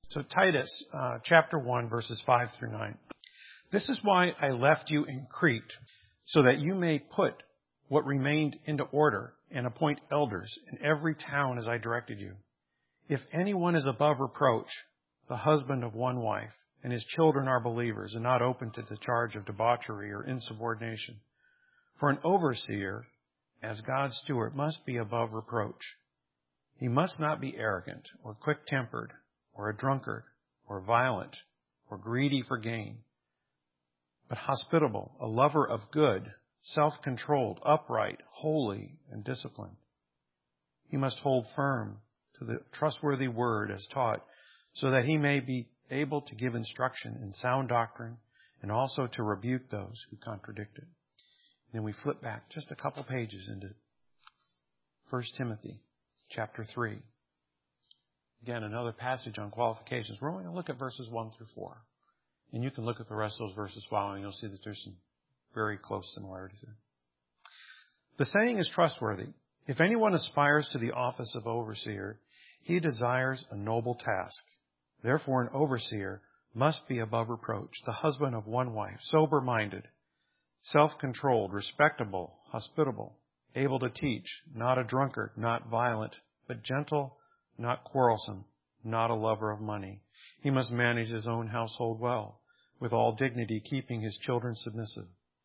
So Titus, chapter 1, verses 5 through 9. This is why I left you in Crete, so that you may put what remained into order and appoint elders in every town as I directed you. If anyone is above reproach, the husband of one wife, and his children are believers and not open to the charge of debauchery or insubordination. For an overseer, as God's steward, must be above reproach. He must not be arrogant or quick-tempered or a drunkard or violent or greedy for gain, but hospitable, a lover of good, self-controlled, upright, holy, and disciplined. He must hold firm to the trustworthy word as taught, so that he may be able to give instruction in sound doctrine and also to rebuke those who contradict it. Then we flip back just a couple pages into 1 Timothy chapter 3. Again, another passage on qualifications. We're only going to look at verses 1 through 4. And you can look at the rest of those verses following. You'll see that there's some very close similarities there. The saying is trustworthy. If anyone aspires to the office of overseer, he desires a noble task. Therefore, an overseer must be above reproach, the husband of one wife, sober-minded, self-controlled, respectable, hospitable, able to teach, not a drunkard, not violent, but gentle, not quarrelsome, not a lover of money. He must manage his own household well, with all dignity, keeping his children submissive.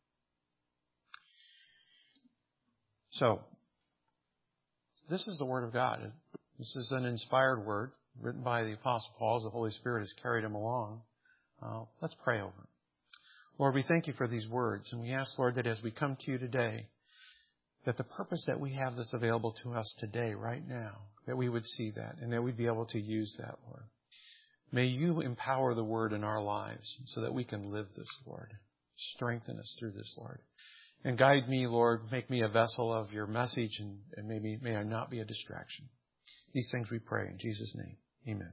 So, this is the Word of God. This is an inspired word written by the Apostle Paul as the Holy Spirit has carried him along. Let's pray over it. Lord, we thank you for these words, and we ask, Lord, that as we come to you today, that the purpose that we have this available to us today, right now, that we would see that and that we'd be able to use that, Lord. May you empower the Word in our lives so that we can live this, Lord. Strengthen us through this, Lord. And guide me, Lord. Make me a vessel of your message, and may I not be a distraction. These things we pray in Jesus' name. Amen.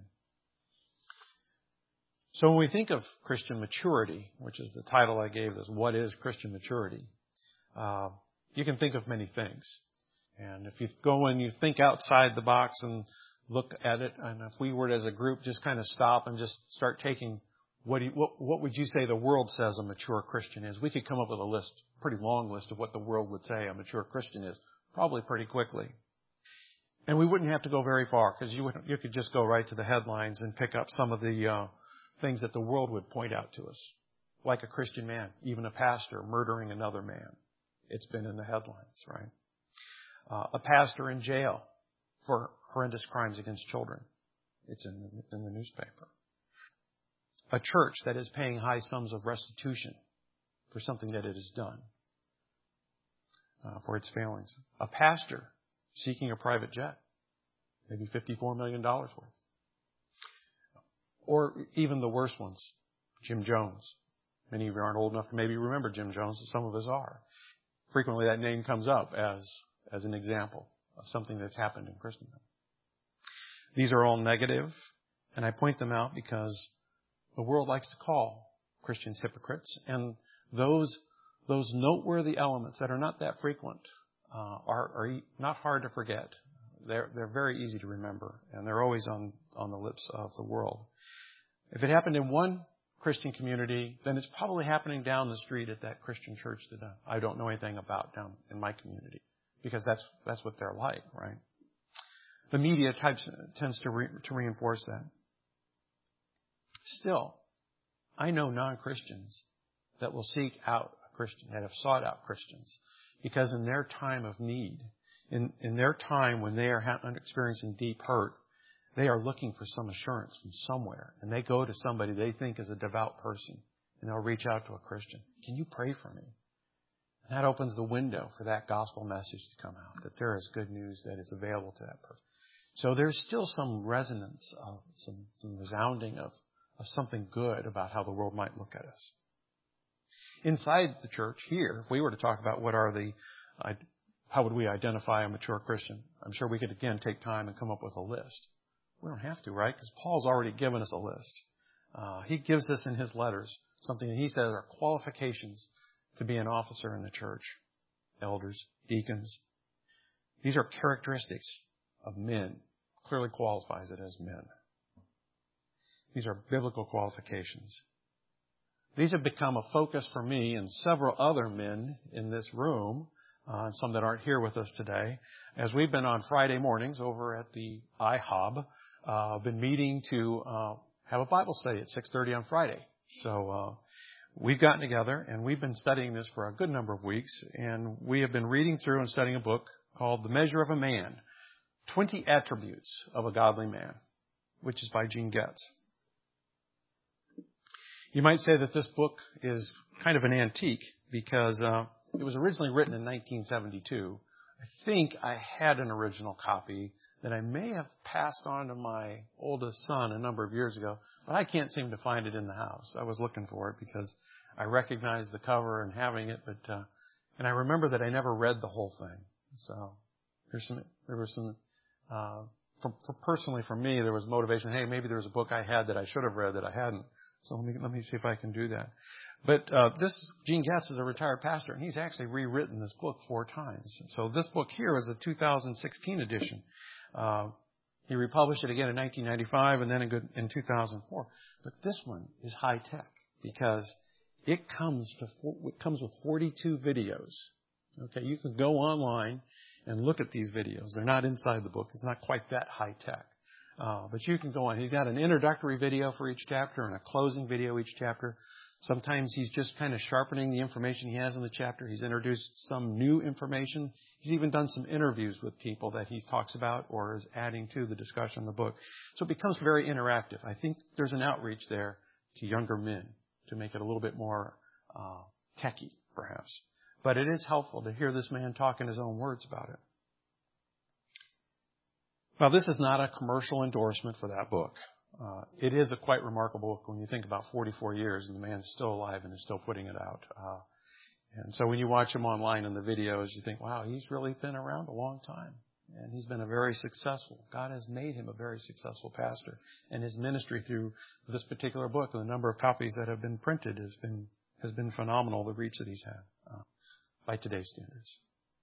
So when we think of Christian maturity, which is the title I gave this, what is Christian maturity? You can think of many things. And if you go and you think outside the box and look at it, and if we were as a group just kind of stop and just start taking what would you say the world says a mature Christian is? We could come up with a list, pretty long list of what the world would say a mature Christian is, probably pretty quickly. And we wouldn't have to go very far, because you could just go right to the headlines and pick up some of the things that the world would point out to us. Like a Christian man, even a pastor murdering another man. It's been in the headlines, right? A pastor in jail for horrendous crimes against children. It's in the newspaper. A church that is paying high sums of restitution for something that it has done, for its failings. A pastor seeking a private jet, maybe $54 million worth. Or even the worst ones, Jim Jones. Many of you aren't old enough to maybe remember Jim Jones, but some of us are. Frequently that name comes up as an example of something that's happened in Christendom. These are all negative, and I point them out because the world likes to call Christians hypocrites, and those noteworthy elements that are not that frequent are not hard to forget. They're very easy to remember, and they're always on the lips of the world. If it happened in one Christian community, then it's probably happening down the street at that Christian church that I don't know anything about down in my community, because that's what they're like, right? The media tends to reinforce that. Still, I know non-Christians that will seek out a Christian, that have sought out Christians, because in their time of need, in their time when they are experiencing deep hurt, they are looking for some assurance from somewhere. And they go to somebody they think is a devout person, and they'll reach out to a Christian. Can you pray for me? And that opens the window for that gospel message to come out, that there is good news that is available to that person. So there's still some resonance of some resounding of something good about how the world might look at us. Inside the church here, if we were to talk about how would we identify a mature Christian, I'm sure we could again take time and come up with a list. We don't have to, right? Because Paul's already given us a list. He gives us in his letters something that he says are qualifications to be an officer in the church. Elders, deacons. These are characteristics of men. Clearly qualifies it as men. These are biblical qualifications. These have become a focus for me and several other men in this room, some that aren't here with us today, as we've been on Friday mornings over at the IHOB, been meeting to have a Bible study at 6:30 on Friday. So we've gotten together and we've been studying this for a good number of weeks, and we have been reading through and studying a book called The Measure of a Man, 20 Attributes of a Godly Man, which is by Gene Getz. You might say that this book is kind of an antique because it was originally written in 1972. I think I had an original copy that I may have passed on to my oldest son a number of years ago, but I can't seem to find it in the house. I was looking for it because I recognized the cover and having it, but and I remember that I never read the whole thing. So personally for me, there was motivation. Hey, maybe there was a book I had that I should have read that I hadn't. So let me see if I can do that. But this Gene Getz is a retired pastor, and he's actually rewritten this book 4 times. So this book here is a 2016 edition. He republished it again in 1995 and then in 2004. But this one is high tech because it comes with 42 videos. Okay, you can go online and look at these videos. They're not inside the book. It's not quite that high tech. But you can go on. He's got an introductory video for each chapter and a closing video each chapter. Sometimes he's just kind of sharpening the information he has in the chapter. He's introduced some new information. He's even done some interviews with people that he talks about or is adding to the discussion of the book. So it becomes very interactive. I think there's an outreach there to younger men to make it a little bit more techy, perhaps. But it is helpful to hear this man talk in his own words about it. Now, this is not a commercial endorsement for that book. It is a quite remarkable book when you think about 44 years and the man's still alive and is still putting it out. And so when you watch him online in the videos, you think, wow, he's really been around a long time. And he's been God has made him a very successful pastor. And his ministry through this particular book, and the number of copies that have been printed has been phenomenal, the reach that he's had by today's standards.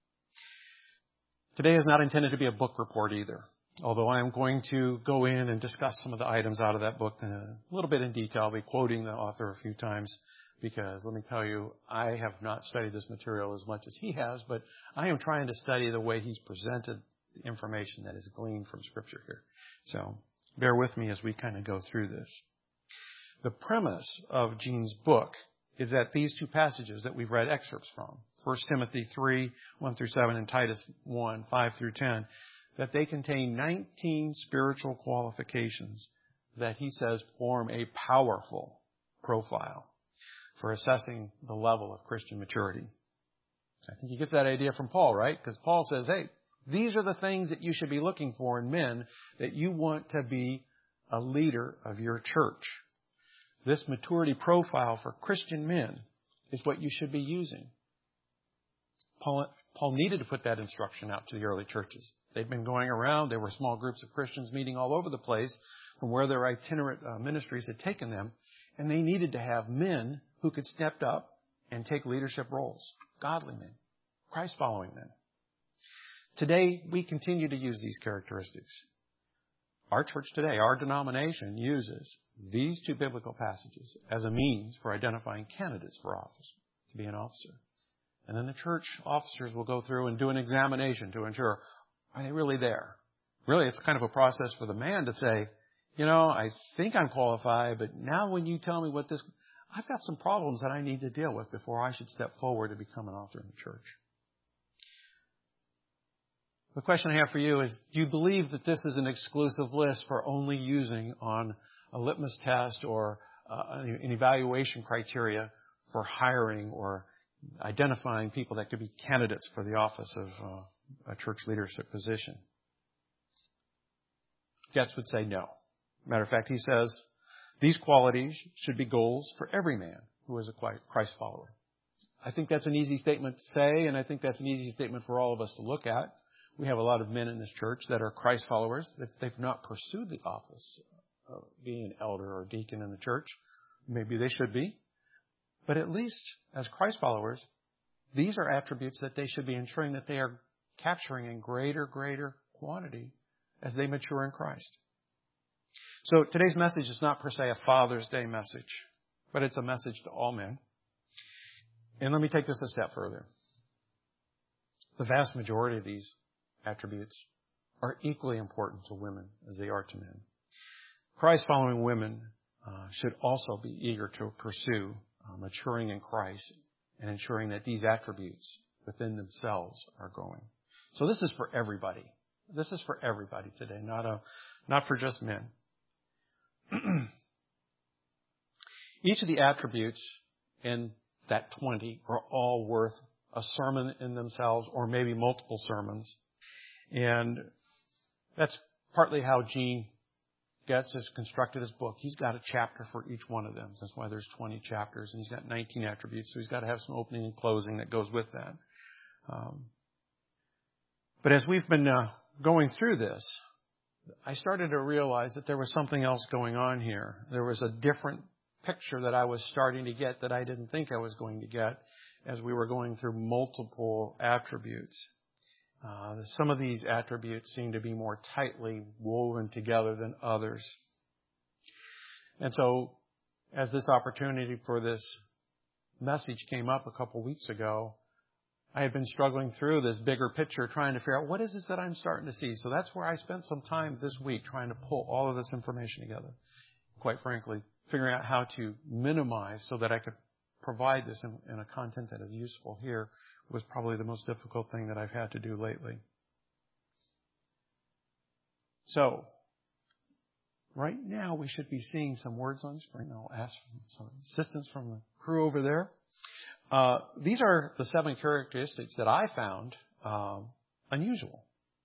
Today is not intended to be a book report either. Although I am going to go in and discuss some of the items out of that book in a little bit in detail. I'll be quoting the author a few times because, let me tell you, I have not studied this material as much as he has, but I am trying to study the way he's presented the information that is gleaned from Scripture here. So bear with me as we kind of go through this. The premise of Gene's book is that these 2 passages that we've read excerpts from, 1 Timothy 3, 1 through 7, and Titus 1, 5 through 10, that they contain 19 spiritual qualifications that he says form a powerful profile for assessing the level of Christian maturity. I think he gets that idea from Paul, right? Because Paul says, hey, these are the things that you should be looking for in men that you want to be a leader of your church. This maturity profile for Christian men is what you should be using. Paul needed to put that instruction out to the early churches. They'd been going around. There were small groups of Christians meeting all over the place from where their itinerant ministries had taken them. And they needed to have men who could step up and take leadership roles. Godly men. Christ-following men. Today, we continue to use these characteristics. Our church today, our denomination, uses these 2 biblical passages as a means for identifying candidates for office, to be an officer. And then the church officers will go through and do an examination to ensure, are they really there? Really, it's kind of a process for the man to say, I think I'm qualified, but now when you tell me I've got some problems that I need to deal with before I should step forward to become an officer in the church. The question I have for you is, do you believe that this is an exclusive list for only using on a litmus test or an evaluation criteria for hiring or identifying people that could be candidates for the office of a church leadership position? Getz would say no. Matter of fact, he says these qualities should be goals for every man who is a Christ follower. I think that's an easy statement to say, and I think that's an easy statement for all of us to look at. We have a lot of men in this church that are Christ followers, that they've not pursued the office of being an elder or deacon in the church. Maybe they should be. But at least as Christ followers, these are attributes that they should be ensuring that they are capturing in greater quantity as they mature in Christ. So today's message is not per se a Father's Day message, but it's a message to all men. And let me take this a step further. The vast majority of these attributes are equally important to women as they are to men. Christ-following women should also be eager to pursue maturing in Christ and ensuring that these attributes within themselves are growing. So this is for everybody. This is for everybody today, not for just men. Each of the attributes in that 20 are all worth a sermon in themselves, or maybe multiple sermons. And that's partly how Gene Getz has constructed his book. He's got a chapter for each one of them. That's why there's 20 chapters, and he's got 19 attributes, so he's got to have some opening and closing that goes with that. But as we've been going through this, I started to realize that there was something else going on here. There was a different picture that I was starting to get that I didn't think I was going to get as we were going through multiple attributes. Some of these attributes seem to be more tightly woven together than others. And so, as this opportunity for this message came up a couple weeks ago, I had been struggling through this bigger picture, trying to figure out what is this that I'm starting to see. So that's where I spent some time this week trying to pull all of this information together. Quite frankly, figuring out how to minimize so that I could provide this in a content that is useful here was probably the most difficult thing that I've had to do lately. So, right now we should be seeing some words on screen. I'll ask for some assistance from the crew over there. These are the 7 characteristics that I found unusual.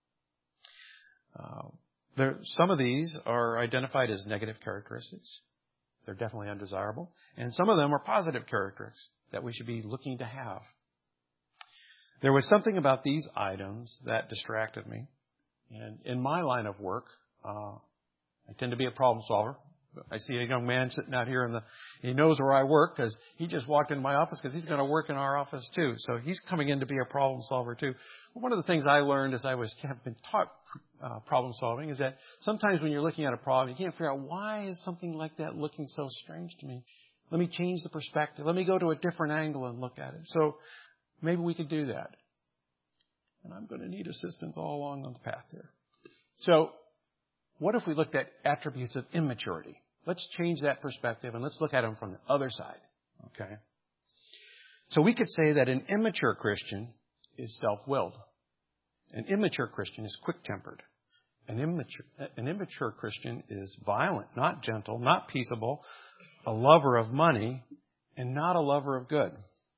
Some of these are identified as negative characteristics. They're definitely undesirable. And some of them are positive characteristics that we should be looking to have. There was something about these items that distracted me. And in my line of work, I tend to be a problem solver. I see a young man sitting out here he knows where I work because he just walked into my office because he's going to work in our office too. So he's coming in to be a problem solver too. One of the things I learned as have been taught problem solving is that sometimes when you're looking at a problem, you can't figure out why is something like that looking so strange to me. Let me change the perspective. Let me go to a different angle and look at it. So maybe we could do that. And I'm going to need assistance all along on the path here. So what if we looked at attributes of immaturity? Let's change that perspective and let's look at them from the other side. Okay? So we could say that an immature Christian is self-willed. An immature Christian is quick-tempered. An immature Christian is violent, not gentle, not peaceable, a lover of money, and not a lover of good.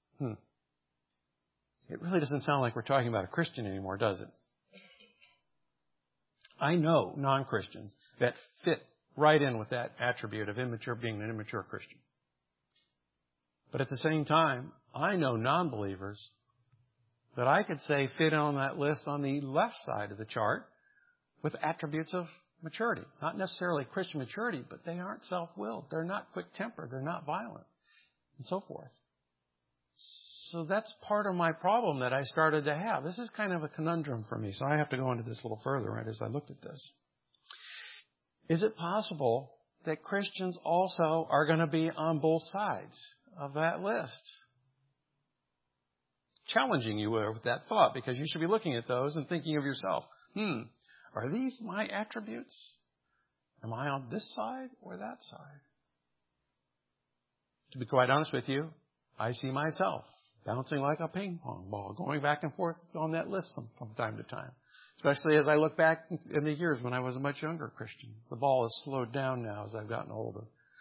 It really doesn't sound like we're talking about a Christian anymore, does it? I know non-Christians that fit right in with that attribute of being an immature Christian. But at the same time, I know non-believers that I could say fit on that list on the left side of the chart with attributes of maturity. Not necessarily Christian maturity, but they aren't self-willed. They're not quick-tempered. They're not violent, and so forth. So that's part of my problem that I started to have. This is kind of a conundrum for me, so I have to go into this a little further right as I looked at this. Is it possible that Christians also are going to be on both sides of that list? Challenging you with that thought, because you should be looking at those and thinking of yourself, are these my attributes? Am I on this side or that side? To be quite honest with you, I see myself bouncing like a ping pong ball, going back and forth on that list from time to time. Especially as I look back in the years when I was a much younger Christian. The ball has slowed down now as I've gotten older.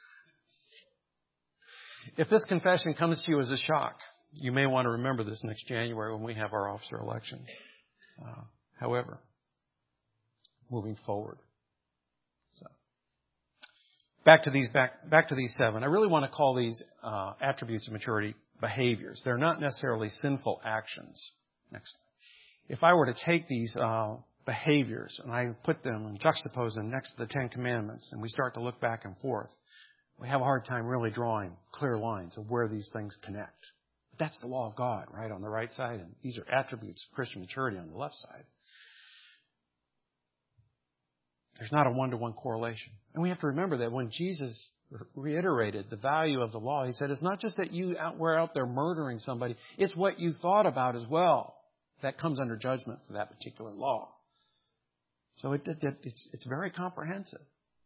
If this confession comes to you as a shock, you may want to remember this next January when we have our officer elections. However, moving forward. So, back to these 7. I really want to call these attributes of maturity behaviors. They're not necessarily sinful actions. Next. If I were to take these behaviors and I put them and juxtapose them next to the 10 Commandments and we start to look back and forth, we have a hard time really drawing clear lines of where these things connect. But that's the law of God, right, on the right side, and these are attributes of Christian maturity on the left side. There's not a one-to-one correlation. And we have to remember that when Jesus reiterated the value of the law, he said, it's not just that were out there murdering somebody, it's what you thought about as well. That comes under judgment for that particular law. So it's very comprehensive.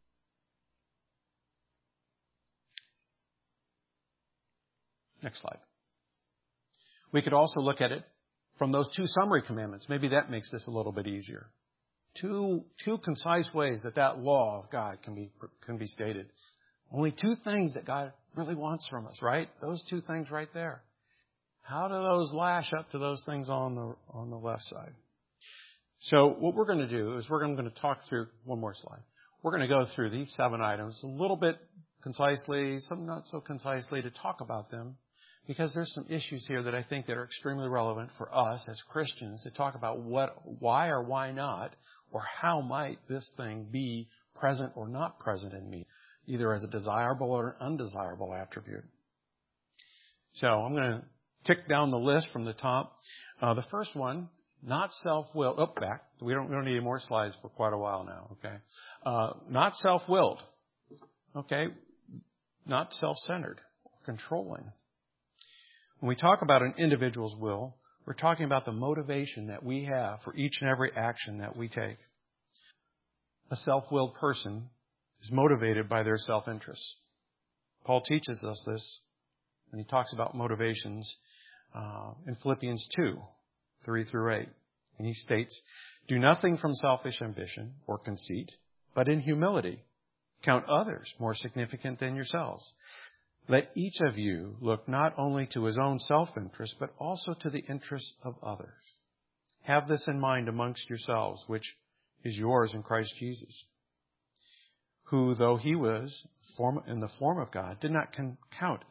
Next slide. We could also look at it from those two summary commandments. Maybe that makes this a little bit easier. Two concise ways that law of God can be stated. Only two things that God really wants from us, right? Those two things right there. How do those lash up to those things on the left side? So what we're going to do is we're going to talk through one more slide. We're going to go through these 7 items a little bit concisely, some not so concisely, to talk about them, because there's some issues here that I think that are extremely relevant for us as Christians to talk about why or why not, or how might this thing be present or not present in me, either as a desirable or undesirable attribute. So I'm going to tick down the list from the top. The first one, not self-willed. Oh, back. We don't need any more slides for quite a while now, okay? Not self-willed. Okay? Not self-centered or controlling. When we talk about an individual's will, we're talking about the motivation that we have for each and every action that we take. A self-willed person is motivated by their self-interests. Paul teaches us this when he talks about motivations in Philippians 2, 3 through 8. And he states, do nothing from selfish ambition or conceit, but in humility count others more significant than yourselves. Let each of you look not only to his own self-interest, but also to the interests of others. Have this in mind amongst yourselves, which is yours in Christ Jesus, who, though he was in the form of God, did not count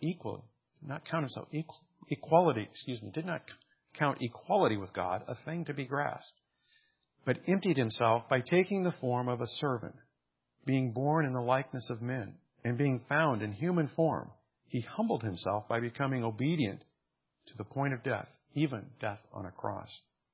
equality with God a thing to be grasped, but emptied himself by taking the form of a servant, being born in the likeness of men, and being found in human form. He humbled himself by becoming obedient to the point of death, even death on a cross.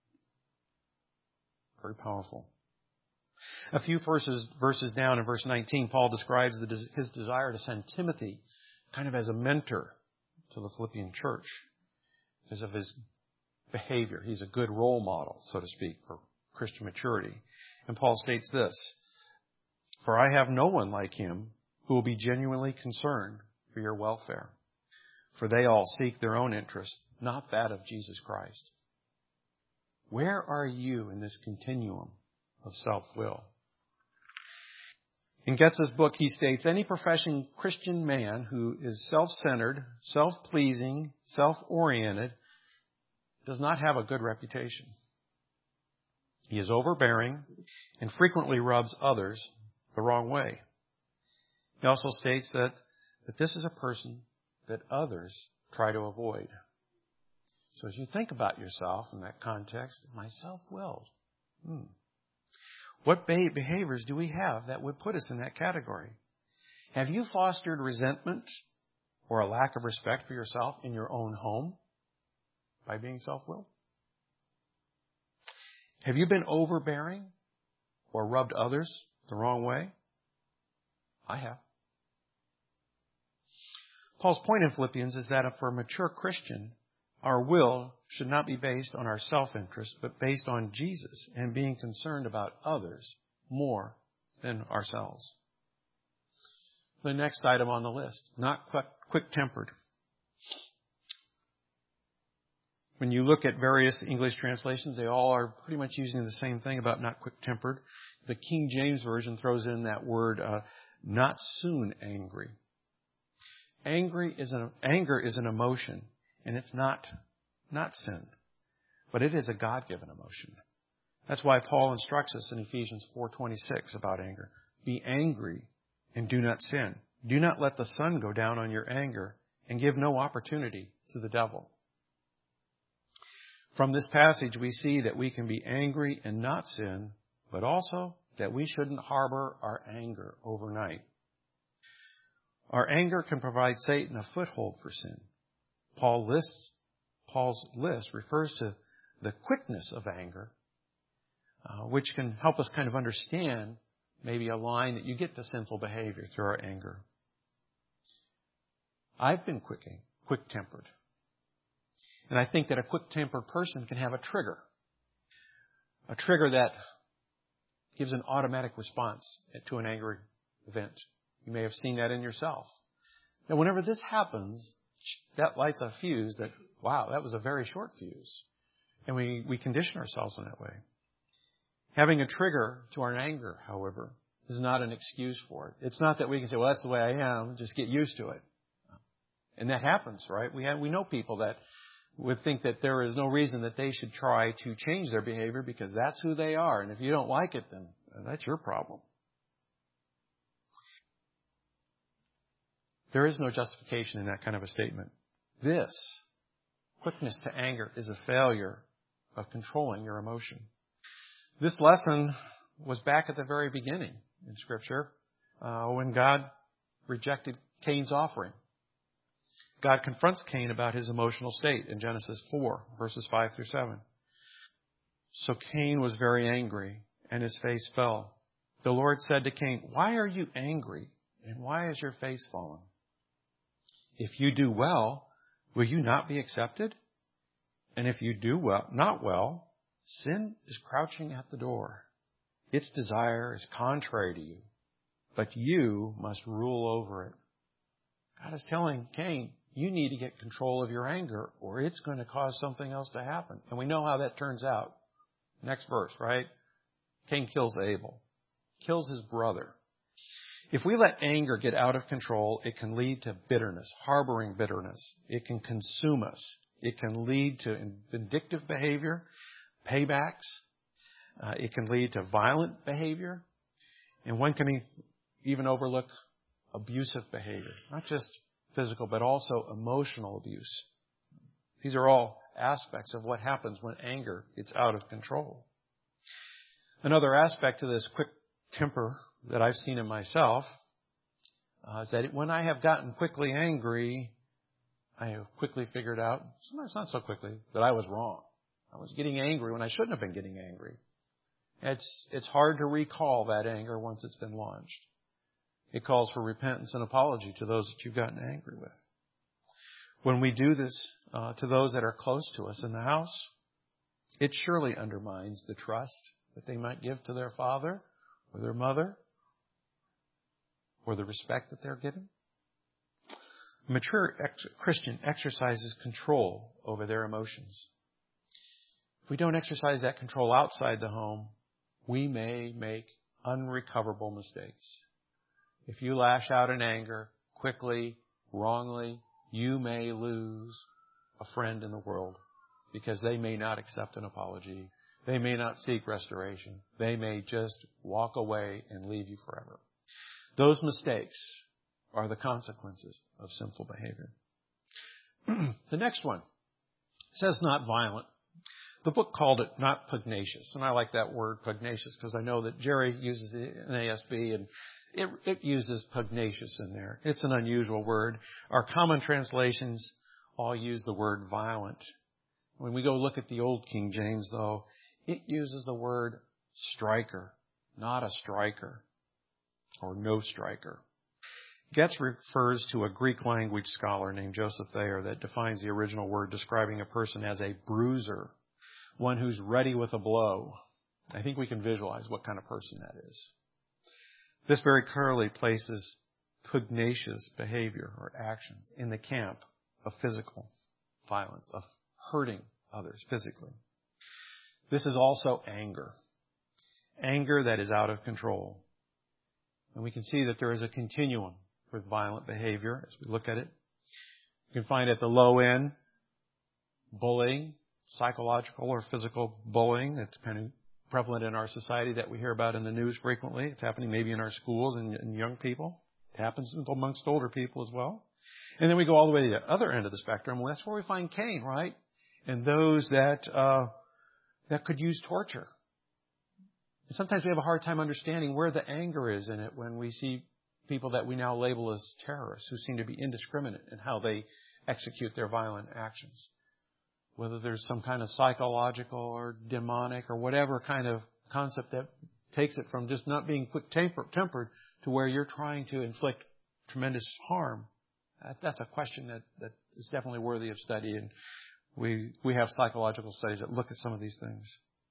Very powerful. A few verses down in verse 19, Paul describes his desire to send Timothy kind of as a mentor to the Philippian church because of his behavior. He's a good role model, so to speak, for Christian maturity. And Paul states this, for I have no one like him who will be genuinely concerned for your welfare. For they all seek their own interest, not that of Jesus Christ. Where are you in this continuum of self-will? In Goetz's book, he states, any professing Christian man who is self-centered, self-pleasing, self-oriented does not have a good reputation. He is overbearing and frequently rubs others the wrong way. He also states that this is a person that others try to avoid. So as you think about yourself in that context, am I self-willed? What behaviors do we have that would put us in that category? Have you fostered resentment or a lack of respect for yourself in your own home by being self-willed? Have you been overbearing or rubbed others the wrong way? I have. Paul's point in Philippians is that for a mature Christian, our will should not be based on our self-interest, but based on Jesus and being concerned about others more than ourselves. The next item on the list, not quick-tempered. When you look at various English translations, they all are pretty much using the same thing about not quick-tempered. The King James Version throws in that word, not soon angry. Anger is an emotion, and it's not sin, but it is a God-given emotion. That's why Paul instructs us in Ephesians 4:26 about anger. Be angry and do not sin. Do not let the sun go down on your anger and give no opportunity to the devil. From this passage, we see that we can be angry and not sin, but also that we shouldn't harbor our anger overnight. Our anger can provide Satan a foothold for sin. Paul's list refers to the quickness of anger, which can help us kind of understand maybe a line that you get to sinful behavior through our anger. I've been quick-tempered. And I think that a quick-tempered person can have a trigger that gives an automatic response to an angry event. You may have seen that in yourself. Now, whenever this happens, that lights a fuse that, wow, that was a very short fuse. And we condition ourselves in that way. Having a trigger to our anger, however, is not an excuse for it. It's not that we can say, well, that's the way I am, just get used to it. And that happens, right? We know people that would think that there is no reason that they should try to change their behavior because that's who they are. And if you don't like it, then that's your problem. There is no justification in that kind of a statement. This quickness to anger is a failure of controlling your emotion. This lesson was back at the very beginning in Scripture when God rejected Cain's offering. God confronts Cain about his emotional state in Genesis 4, verses 5 through 7. So Cain was very angry, and his face fell. The Lord said to Cain, "Why are you angry, and why is your face fallen? If you do well, will you not be accepted? And if you do not well, sin is crouching at the door. Its desire is contrary to you, but you must rule over it." God is telling Cain, you need to get control of your anger or it's going to cause something else to happen. And we know how that turns out. Next verse, right? Cain kills Abel, kills his brother. If we let anger get out of control, it can lead to bitterness, harboring bitterness. It can consume us. It can lead to vindictive behavior, paybacks. It can lead to violent behavior. And one can even overlook abusive behavior, not just physical, but also emotional abuse. These are all aspects of what happens when anger gets out of control. Another aspect to this quick temper that I've seen in myself is that when I have gotten quickly angry, I have quickly figured out, sometimes not so quickly, that I was wrong. I was getting angry when I shouldn't have been getting angry. It's hard to recall that anger once it's been launched. It calls for repentance and apology to those that you've gotten angry with. When we do this to those that are close to us in the house, it surely undermines the trust that they might give to their father or their mother or the respect that they're given. A mature Christian exercises control over their emotions. If we don't exercise that control outside the home, we may make unrecoverable mistakes. If you lash out in anger, quickly, wrongly, you may lose a friend in the world because they may not accept an apology. They may not seek restoration. They may just walk away and leave you forever. Those mistakes are the consequences of sinful behavior. The next one says not violent. The book called it not pugnacious. And I like that word pugnacious because I know that Jerry uses the NASB and it uses pugnacious in there. It's an unusual word. Our common translations all use the word violent. When we go look at the Old King James, though, it uses the word striker, not a striker, or no striker. Getz refers to a Greek language scholar named Joseph Thayer that defines the original word describing a person as a bruiser, one who's ready with a blow. I think we can visualize what kind of person that is. This very clearly places pugnacious behavior or actions in the camp of physical violence, of hurting others physically. This is also anger. Anger that is out of control. And we can see that there is a continuum for violent behavior as we look at it. You can find at the low end bullying, psychological or physical bullying that's kind of prevalent in our society that we hear about in the news frequently. It's happening maybe in our schools and young people. It happens amongst older people as well. And then we go all the way to the other end of the spectrum. Well, that's where we find Cain, right? And those that could use torture. And sometimes we have a hard time understanding where the anger is in it when we see people that we now label as terrorists who seem to be indiscriminate in how they execute their violent actions. Whether there's some kind of psychological or demonic or whatever kind of concept that takes it from just not being quick-tempered to where you're trying to inflict tremendous harm. That's a question that is definitely worthy of study, and we have psychological studies that look at some of these things.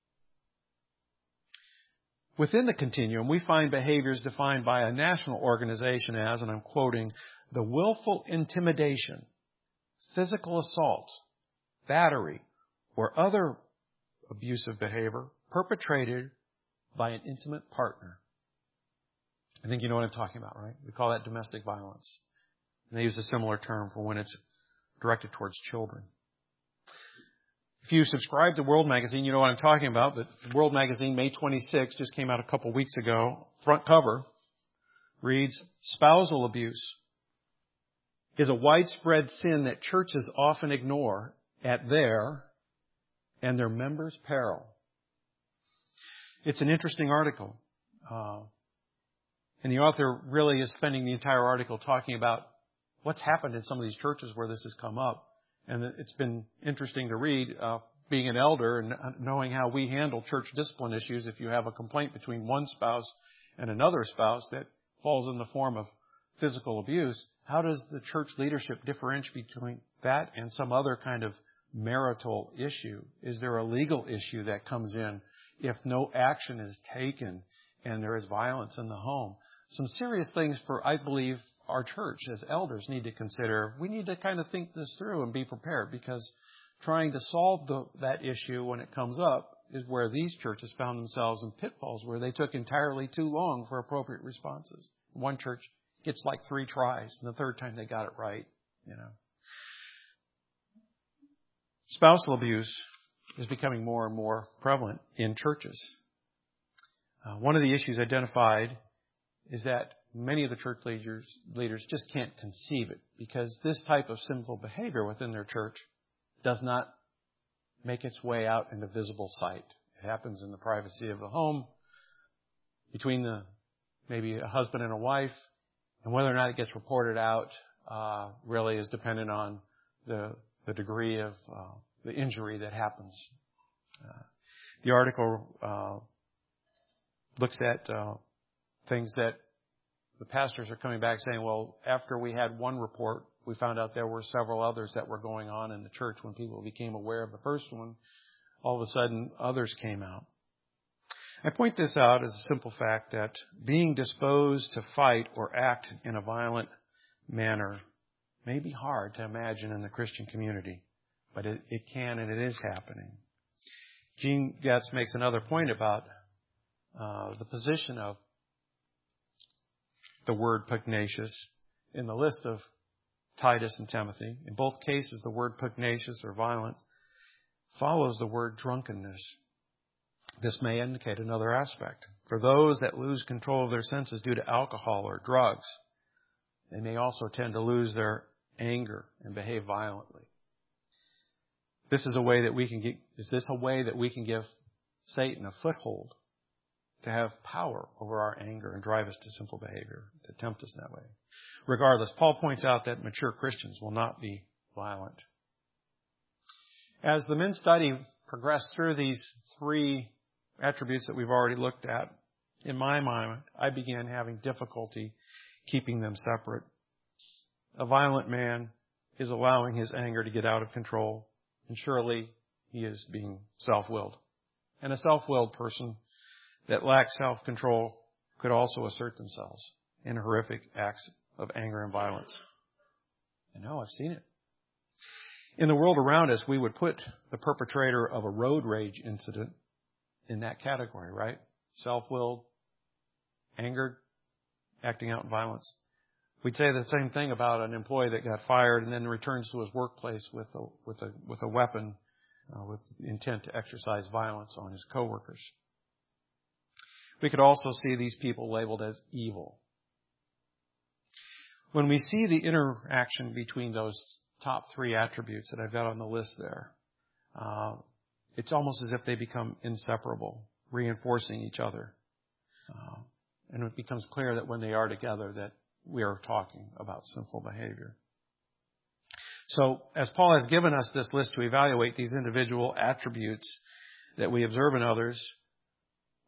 Within the continuum, we find behaviors defined by a national organization as, and I'm quoting, the willful intimidation, physical assault, battery, or other abusive behavior perpetrated by an intimate partner. I think you know what I'm talking about, right? We call that domestic violence. And they use a similar term for when it's directed towards children. If you subscribe to World Magazine, you know what I'm talking about. The World Magazine, May 26, just came out a couple weeks ago. Front cover reads, "Spousal abuse is a widespread sin that churches often ignore at their and their members' peril." It's an interesting article. And the author really is spending the entire article talking about what's happened in some of these churches where this has come up. And it's been interesting to read, being an elder and knowing how we handle church discipline issues. If you have a complaint between one spouse and another spouse that falls in the form of physical abuse, how does the church leadership differentiate between that and some other kind of marital issue? Is there a legal issue that comes in if no action is taken and there is violence in the home? Some serious things for, I believe, our church as elders need to consider. We need to kind of think this through and be prepared, because trying to solve that issue when it comes up is where these churches found themselves in pitfalls where they took entirely too long for appropriate responses. One church gets like 3 tries, and the third time they got it right, you know. Spousal abuse is becoming more and more prevalent in churches. One of the issues identified is that many of the church leaders just can't conceive it, because this type of sinful behavior within their church does not make its way out into visible sight. It happens in the privacy of the home between maybe a husband and a wife, and whether or not it gets reported out really is dependent on the degree of the injury that happens. The article looks at things that the pastors are coming back saying, well, after we had one report, we found out there were several others that were going on in the church. When people became aware of the first one, all of a sudden others came out. I point this out as a simple fact that being disposed to fight or act in a violent manner may be hard to imagine in the Christian community, but it can, and it is happening. Gene Getz makes another point about the position of the word pugnacious in the list of Titus and Timothy. In both cases, the word pugnacious or violent follows the word drunkenness. This may indicate another aspect. For those that lose control of their senses due to alcohol or drugs, they may also tend to lose their anger and behave violently. Is this a way that we can give Satan a foothold to have power over our anger and drive us to sinful behavior, to tempt us that way? Regardless, Paul points out that mature Christians will not be violent. As the men's study progressed through these 3 attributes that we've already looked at, in my mind, I began having difficulty keeping them separate. A violent man is allowing his anger to get out of control, and surely he is being self-willed. And a self-willed person that lacks self-control could also assert themselves in horrific acts of anger and violence. I know, I've seen it. In the world around us, we would put the perpetrator of a road rage incident in that category, right? Self-willed, angered, acting out in violence. We'd say the same thing about an employee that got fired and then returns to his workplace with a weapon with the intent to exercise violence on his coworkers. We could also see these people labeled as evil. When we see the interaction between those top 3 attributes that I've got on the list there, it's almost as if they become inseparable, reinforcing each other. And it becomes clear that when they are together that we are talking about sinful behavior. So, as Paul has given us this list to evaluate these individual attributes that we observe in others,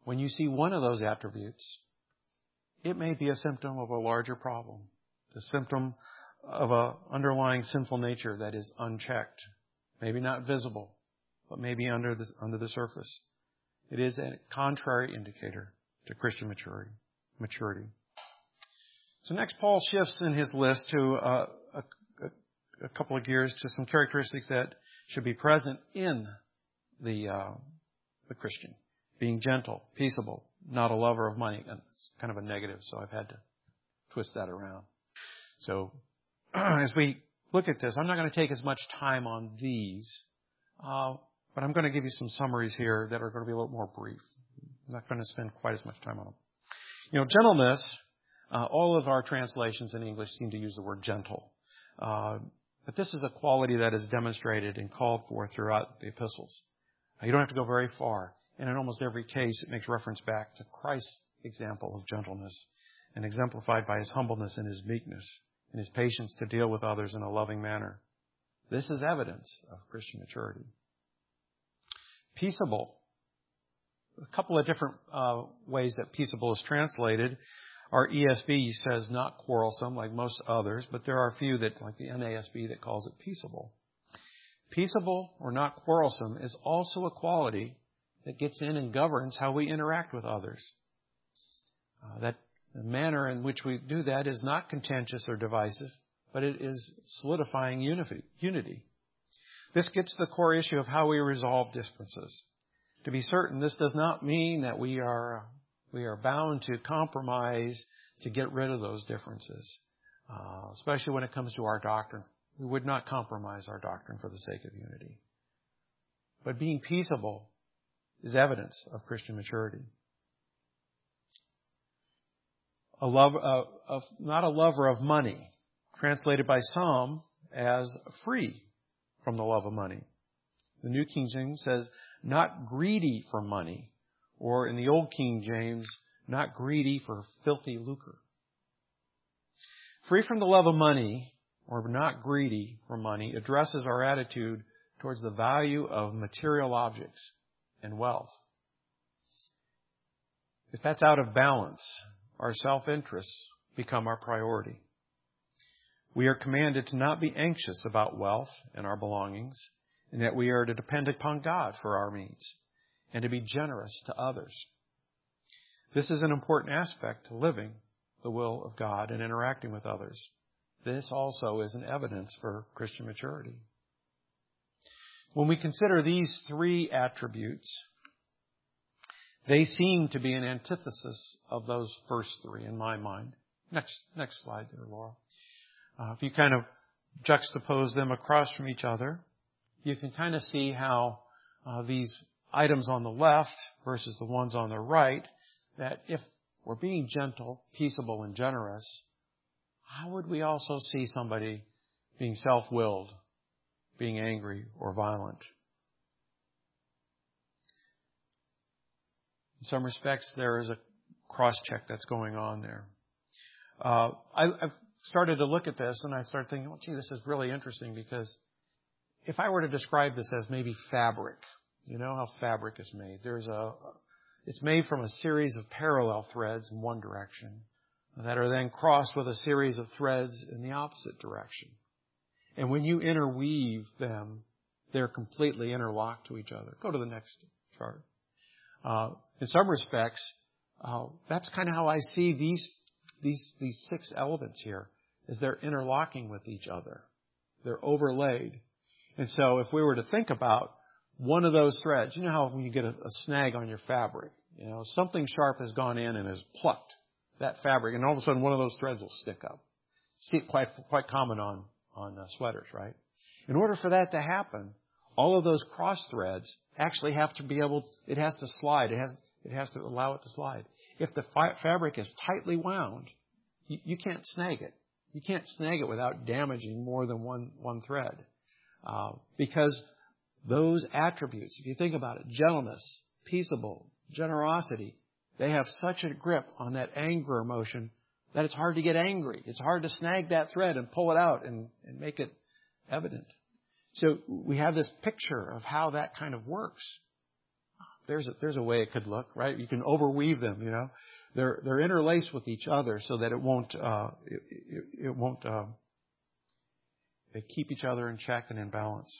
when you see one of those attributes, it may be a symptom of a larger problem, the symptom of an underlying sinful nature that is unchecked, maybe not visible, but maybe under the surface. It is a contrary indicator to Christian maturity. So next, Paul shifts in his list to a couple of gears to some characteristics that should be present in the Christian. Being gentle, peaceable, not a lover of money. And it's kind of a negative, so I've had to twist that around. So as we look at this, I'm not going to take as much time on these, but I'm going to give you some summaries here that are going to be a little more brief. I'm not going to spend quite as much time on them. Gentleness, all of our translations in English seem to use the word gentle. But this is a quality that is demonstrated and called for throughout the epistles. You don't have to go very far. And in almost every case, it makes reference back to Christ's example of gentleness and exemplified by his humbleness and his meekness and his patience to deal with others in a loving manner. This is evidence of Christian maturity. Peaceable. A couple of different ways that peaceable is translated. Our ESV says not quarrelsome like most others, but there are a few that, like the NASB, that calls it peaceable. Peaceable or not quarrelsome is also a quality that gets in and governs how we interact with others. That the manner in which we do that is not contentious or divisive, but it is solidifying unity. This gets to the core issue of how we resolve differences. To be certain, this does not mean that we are bound to compromise to get rid of those differences, especially when it comes to our doctrine. We would not compromise our doctrine for the sake of unity. But being peaceable is evidence of Christian maturity. Not a lover of money, translated by some as free from the love of money. The New King James says, not greedy for money, or in the Old King James, not greedy for filthy lucre. Free from the love of money, or not greedy for money, addresses our attitude towards the value of material objects and wealth. If that's out of balance, our self-interests become our priority. We are commanded to not be anxious about wealth and our belongings, and that we are to depend upon God for our needs and to be generous to others. This is an important aspect to living the will of God and interacting with others. This also is an evidence for Christian maturity. When we consider these three attributes, they seem to be an antithesis of those first three in my mind. Next slide there, Laura. If you kind of juxtapose them across from each other, you can kind of see how these items on the left versus the ones on the right, that if we're being gentle, peaceable, and generous, how would we also see somebody being self-willed, being angry or violent? In some respects, there is a cross-check that's going on there. I've started to look at this and I started thinking, well, gee, this is really interesting, because if I were to describe this as maybe fabric, you know how fabric is made. It's made from a series of parallel threads in one direction that are then crossed with a series of threads in the opposite direction. And when you interweave them, they're completely interlocked to each other. Go to the next chart. In some respects, that's kind of how I see these six elements here, is they're interlocking with each other. They're overlaid. And so if we were to think about one of those threads, you know how when you get a snag on your fabric, something sharp has gone in and has plucked that fabric, and all of a sudden one of those threads will stick up. See it quite common on sweaters, right? In order for that to happen, all of those cross threads actually have to it has to slide. It has to allow it to slide. If the fabric is tightly wound, you can't snag it. You can't snag it without damaging more than one thread. Because those attributes, if you think about it, gentleness, peaceable, generosity, they have such a grip on that anger emotion that it's hard to get angry. It's hard to snag that thread and pull it out and make it evident. So we have this picture of how that kind of works. there's a way it could look, right? You can overweave them, you know. They're interlaced with each other so that they keep each other in check and in balance.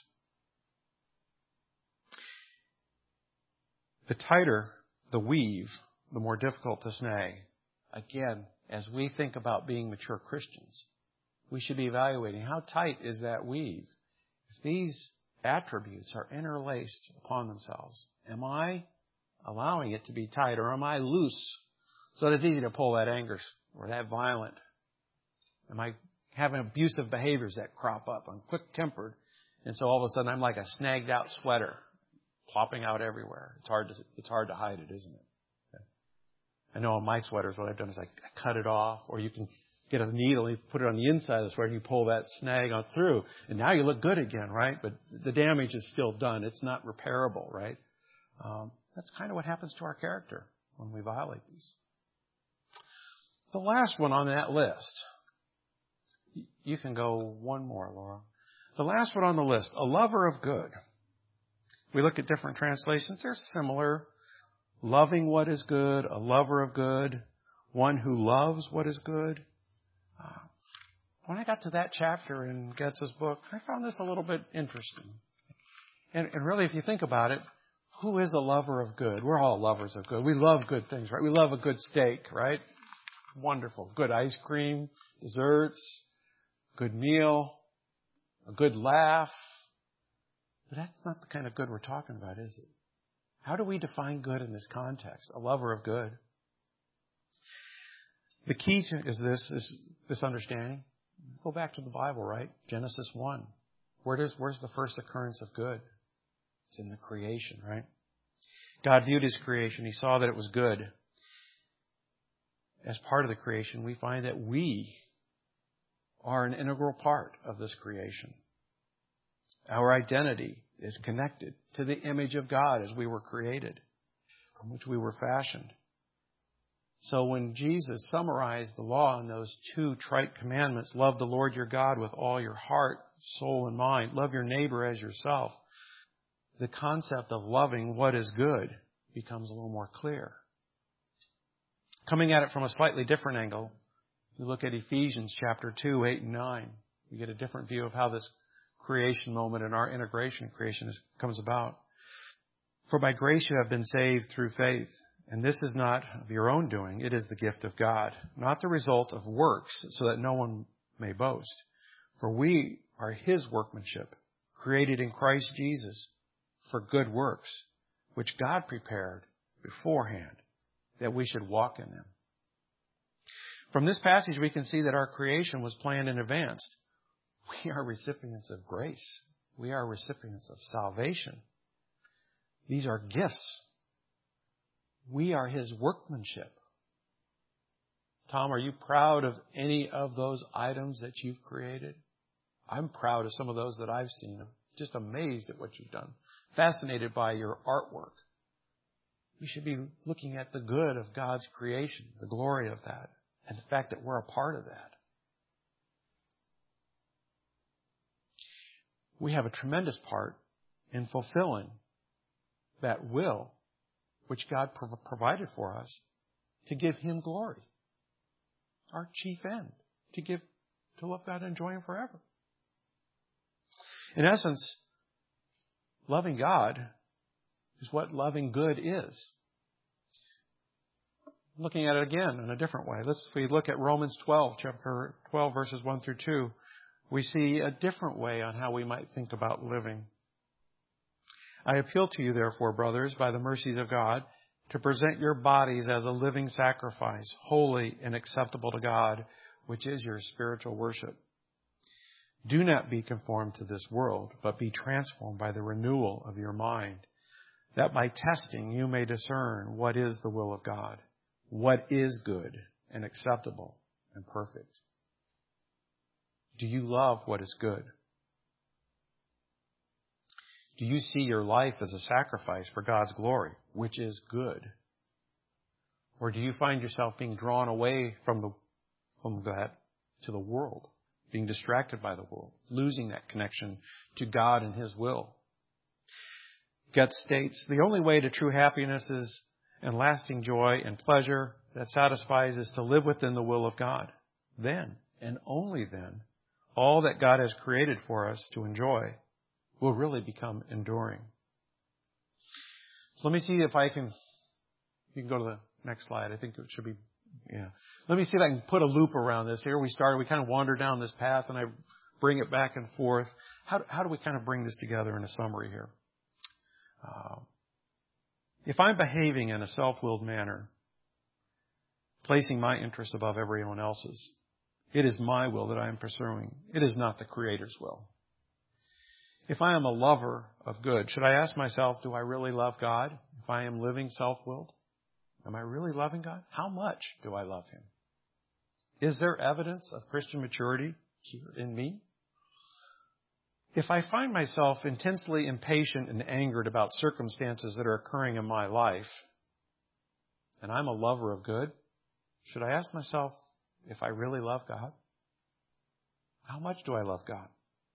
The tighter the weave, the more difficult to snag. Again, as we think about being mature Christians, we should be evaluating how tight is that weave. If these attributes are interlaced upon themselves, am I allowing it to be tight, or am I loose so that it's easy to pull that anger or that violent? Am I having abusive behaviors that crop up? I'm quick-tempered, and so all of a sudden I'm like a snagged-out sweater, plopping out everywhere. It's hard to hide it, isn't it? Okay. I know on my sweaters what I've done is I cut it off, or you can get a needle, you put it on the inside of the sweater, and you pull that snag on through, and now you look good again, right? But the damage is still done. It's not repairable, right? That's kind of what happens to our character when we violate these. The last one on that list, you can go one more, Laura. The last one on the list, a lover of good. We look at different translations. They're similar. Loving what is good, a lover of good, one who loves what is good. When I got to that chapter in Goethe's book, I found this a little bit interesting. And really, if you think about it, who is a lover of good? We're all lovers of good. We love good things, right? We love a good steak, right? Wonderful. Good ice cream, desserts, good meal, a good laugh. But that's not the kind of good we're talking about, is it? How do we define good in this context? A lover of good. The key is this understanding. Go back to the Bible, right? Genesis 1. Where's the first occurrence of good? It's in the creation, right? God viewed His creation. He saw that it was good. As part of the creation, we find that we are an integral part of this creation. Our identity is connected to the image of God as we were created, from which we were fashioned. So when Jesus summarized the law in those two trite commandments, love the Lord your God with all your heart, soul, and mind, love your neighbor as yourself, the concept of loving what is good becomes a little more clear. Coming at it from a slightly different angle, you look at Ephesians chapter 2, 8 and 9. You get a different view of how this creation moment and our integration in creation comes about. For by grace you have been saved through faith. And this is not of your own doing. It is the gift of God, not the result of works, so that no one may boast. For we are His workmanship, created in Christ Jesus for good works, which God prepared beforehand that we should walk in them. From this passage, we can see that our creation was planned in advance. We are recipients of grace. We are recipients of salvation. These are gifts. We are His workmanship. Tom, are you proud of any of those items that you've created? I'm proud of some of those that I've seen. I'm just amazed at what you've done. Fascinated by your artwork. We should be looking at the good of God's creation, the glory of that, and the fact that we're a part of that. We have a tremendous part in fulfilling that will which God provided for us to give Him glory. Our chief end, to love God and enjoy Him forever. In essence, loving God is what loving good is. Looking at it again in a different way. If we look at Romans 12, chapter 12, verses 1 through 2, we see a different way on how we might think about living. I appeal to you, therefore, brothers, by the mercies of God, to present your bodies as a living sacrifice, holy and acceptable to God, which is your spiritual worship. Do not be conformed to this world, but be transformed by the renewal of your mind, that by testing you may discern what is the will of God, what is good and acceptable and perfect. Do you love what is good? Do you see your life as a sacrifice for God's glory, which is good? Or do you find yourself being drawn away from that to the world, being distracted by the world, losing that connection to God and His will? Getz states, the only way to true happiness is and lasting joy and pleasure that satisfies is to live within the will of God. Then, and only then, all that God has created for us to enjoy will really become enduring. So let me see if I can, you can go to the next slide. I think it should be, yeah. Let me see if I can put a loop around this. Here we started, we kind of wandered down this path and I bring it back and forth. How do we kind of bring this together in a summary here? If I'm behaving in a self-willed manner, placing my interest above everyone else's, it is my will that I am pursuing. It is not the Creator's will. If I am a lover of good, should I ask myself, do I really love God? If I am living self-willed, am I really loving God? How much do I love Him? Is there evidence of Christian maturity here in me? If I find myself intensely impatient and angered about circumstances that are occurring in my life, and I'm a lover of good, should I ask myself if I really love God? How much do I love God?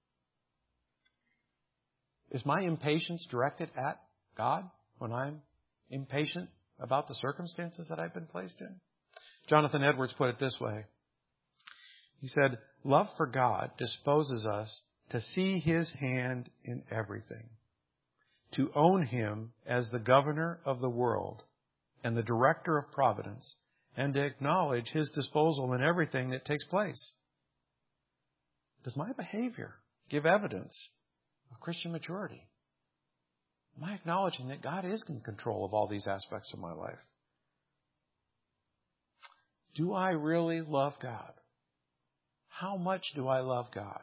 Is my impatience directed at God when I'm impatient about the circumstances that I've been placed in? Jonathan Edwards put it this way. He said, love for God disposes us to see His hand in everything, to own Him as the governor of the world and the director of providence, and to acknowledge His disposal in everything that takes place. Does my behavior give evidence of Christian maturity? Am I acknowledging that God is in control of all these aspects of my life? Do I really love God? How much do I love God?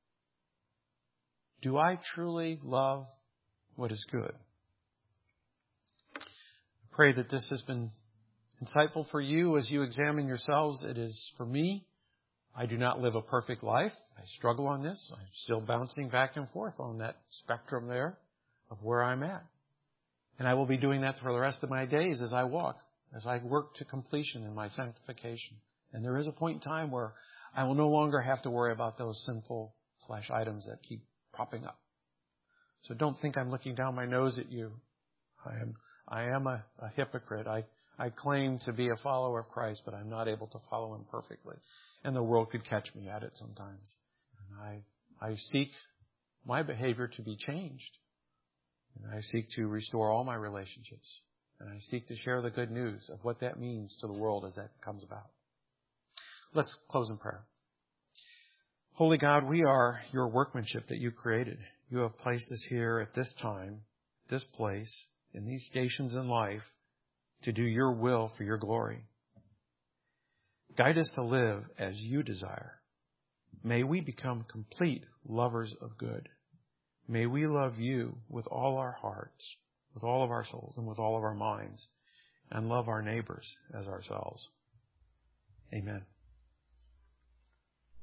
Do I truly love what is good? I pray that this has been insightful for you as you examine yourselves. It is for me. I do not live a perfect life. I struggle on this. I'm still bouncing back and forth on that spectrum there of where I'm at. And I will be doing that for the rest of my days as I walk, as I work to completion in my sanctification. And there is a point in time where I will no longer have to worry about those sinful flesh items that keep popping up. So don't think I'm looking down my nose at you. I am a hypocrite. I claim to be a follower of Christ, but I'm not able to follow Him perfectly. And the world could catch me at it sometimes. And I seek my behavior to be changed. And I seek to restore all my relationships. And I seek to share the good news of what that means to the world as that comes about. Let's close in prayer. Holy God, we are your workmanship that you created. You have placed us here at this time, this place, in these stations in life to do your will for your glory. Guide us to live as you desire. May we become complete lovers of good. May we love you with all our hearts, with all of our souls, and with all of our minds, and love our neighbors as ourselves. Amen.